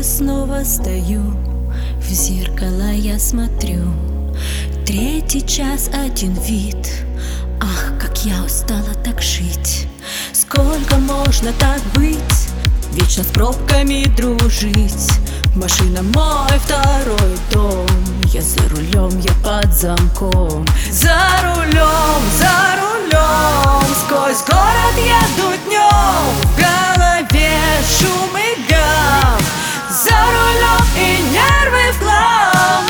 снова стою, в зеркало я смотрю. 3-й час, 1 вид. Ах, как я устала так жить. Сколько можно так быть? Вечно с пробками дружить. Машина мой 2-й дом. Я за рулем, я под замком. За рулем, сквозь город еду днем. В голове шум и гам. За рулем и нервы в хлам.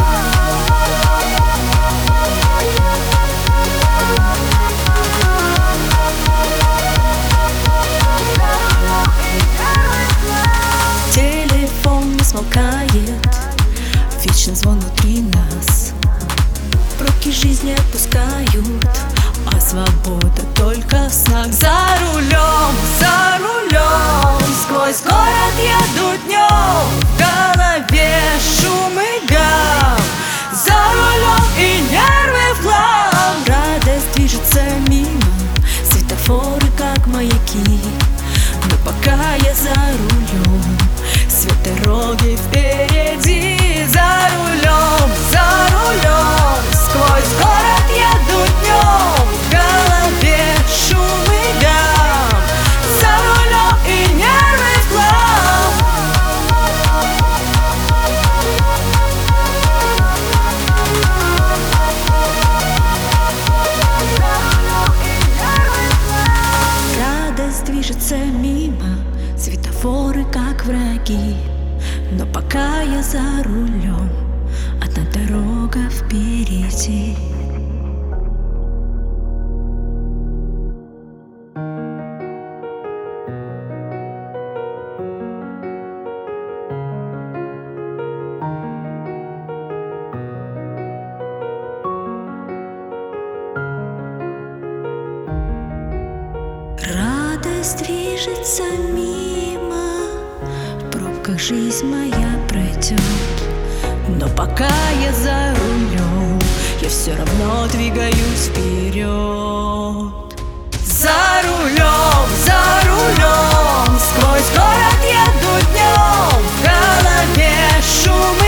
Телефон не смолкает, вечный звон внутри нас. Пробки жизни отпускают, а свобода только в снах. За рулем, сквозь город еду днем. В голове шум и гам. За рулем и нервы в хлам. Радость движется мимо, светофоры как маяки. Но пока я за рулем, свет дороги впереди. За рулем, сквозь город еду днем. В голове шум и гам. За рулем и нервы в хлам. Радость движется мимо, светофоры как враги. Но пока я за рулем, одна дорога впереди. Радость движется мимо, в пробках жизнь моя пройдет. Но пока я за рулем, я все равно двигаюсь вперед. За рулем, сквозь город еду днем. В голове шум